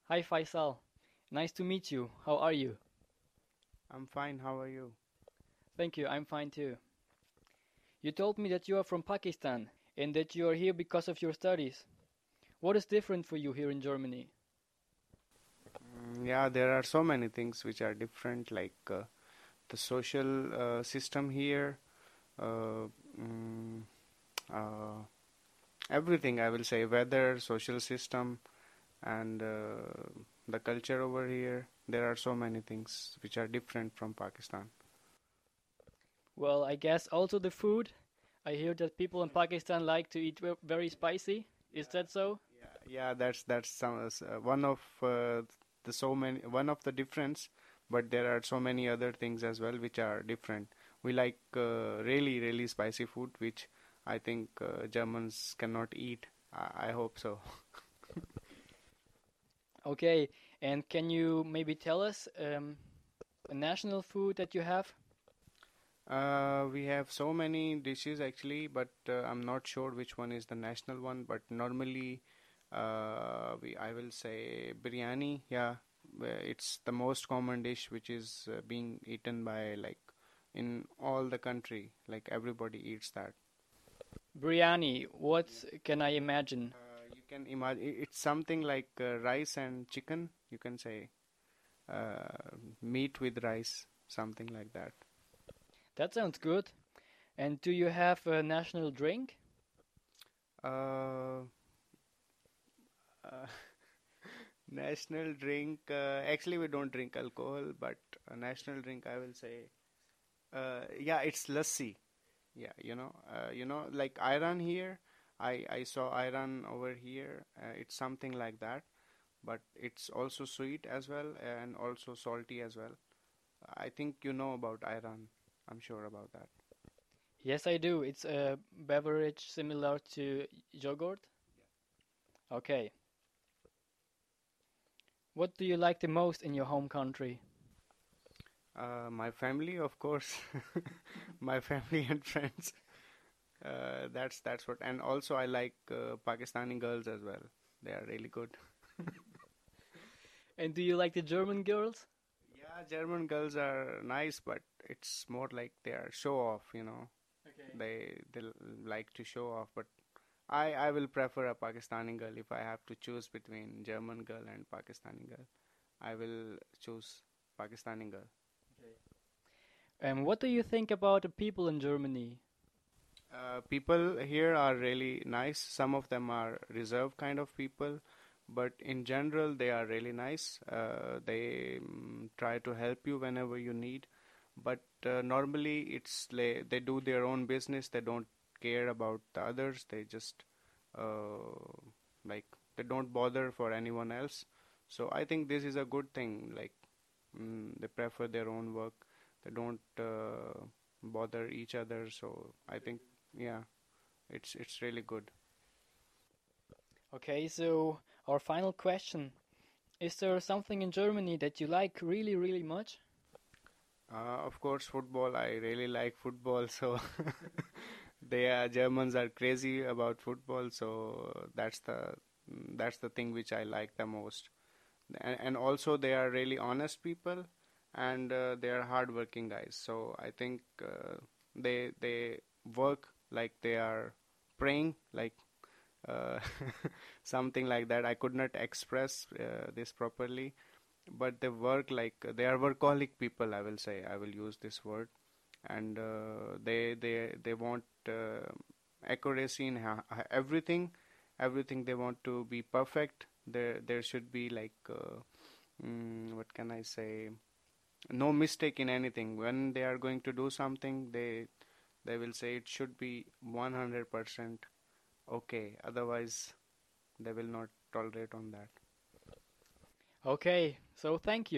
Hi Faisal, nice to meet you. How are you? I'm fine. How are you? Thank you, I'm fine too. You told me that you are from Pakistan and that you are here because of your studies. What is different for you here in Germany? Yeah, there are so many things which are different, like the social system here, uh, mm, uh, everything. I will say weather, social system, and the culture over here. There are so many things which are different from Pakistan. Well, I guess also the food. I hear that people in Pakistan like to eat very spicy. Is that so? Yeah, that's one of the so many one of the difference, but there are so many other things as well which are different. We like really spicy food, which I think Germans cannot eat. I hope so. Okay, and can you maybe tell us a national food that you have? We have so many dishes actually, but I'm not sure which one is the national one. But normally, we I will say biryani. Yeah, it's the most common dish which is being eaten by like in all the country. Like everybody eats that. Biryani, what can I imagine? You can imagine it's something like rice and chicken. You can say meat with rice, something like that. That sounds good. And do you have a national drink? Uh, uh, National drink. Actually, we don't drink alcohol, but a national drink, I will say. Yeah, it's lassi. Yeah, like Iran here. I saw Iran over here. It's something like that, but it's also sweet as well and also salty as well. I think you know about Iran. I'm sure about that. Yes, I do. It's a beverage similar to yogurt. Okay. What do you like the most in your home country? My family, of course, my family and friends. That's what, and also I like Pakistani girls as well. They are really good. And do you like the German girls? Yeah, German girls are nice, but it's more like they are show off. Okay. Like to show off. But I will prefer a Pakistani girl if I have to choose between German girl and Pakistani girl. I will choose Pakistani girl. Okay. And what do you think about the people in Germany? People here are really nice. Some of them are reserved kind of people, but in general, they are really nice. They try to help you whenever you need, but normally they do their own business. They don't care about the others. They just uh, like they don't bother for anyone else. So I think this is a good thing. Like they prefer their own work. They don't bother each other. So I think yeah, it's really good. Okay, so our final question. Is there something in Germany that you like really, really much? Of course, football. I really like football. So Germans are crazy about football. So that's the thing which I like the most. And also they are really honest people, and they are hardworking guys. So I think they work like they are praying, like uh, something like that. I could not express this properly, but they work like they are workaholic people. I will say I will use this word, and they want accuracy in everything. Everything they want to be perfect. There should be like what can I say? No mistake in anything. When they are going to do something, they will say it should be 100% okay. Otherwise, they will not tolerate on that. Okay, so thank you.